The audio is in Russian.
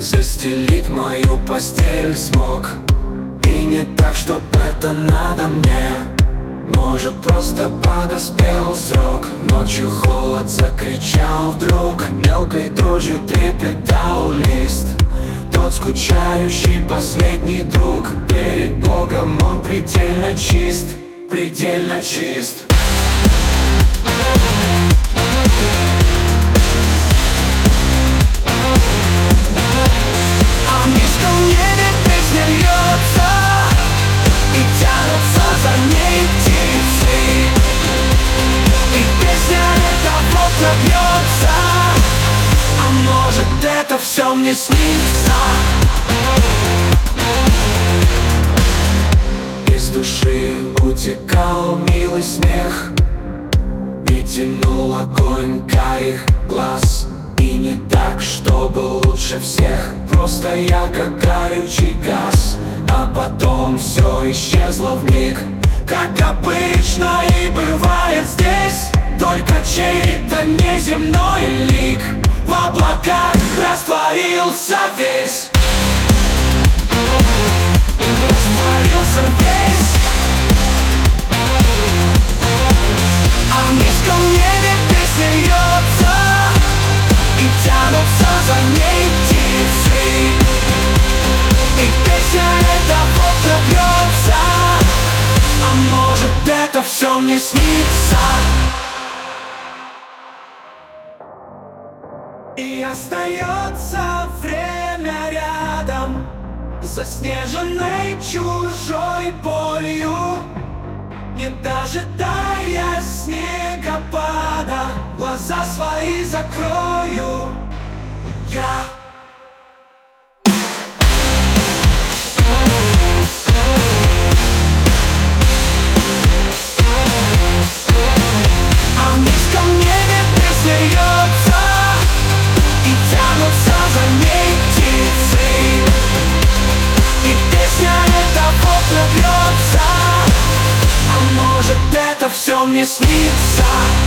Застелить мою постель смог. И не так, чтоб это надо мне. Может, просто подоспел срок. Ночью холод закричал вдруг. Мелкой дрожью трепетал лист. Тот скучающий последний друг. Перед Богом он предельно чист, предельно чист. А в низком небе песня льется, и тянутся за ней птицы. И песня эта вот набьется. А может, это все мне снится? Из души утекал милый смех, и тянул огонь карих глаз. И не так, чтобы лучше всех, просто я как горючий газ. А потом все исчезло вмиг, как обычно и бывает здесь. Только чей-то неземной лик в облаках растворился весь. Растворился весь. А в низком небе песня льется, и тянутся за ней птицы. И песня эта вот набьется. А может, это все мне снится? И остается время рядом, заснеженной чужой болью. Не дожидая снегопада, глаза свои закрою я. А в низком небе песня льется, и тянутся за ней птицы. И песня эта вот набьется. А может, это все мне снится?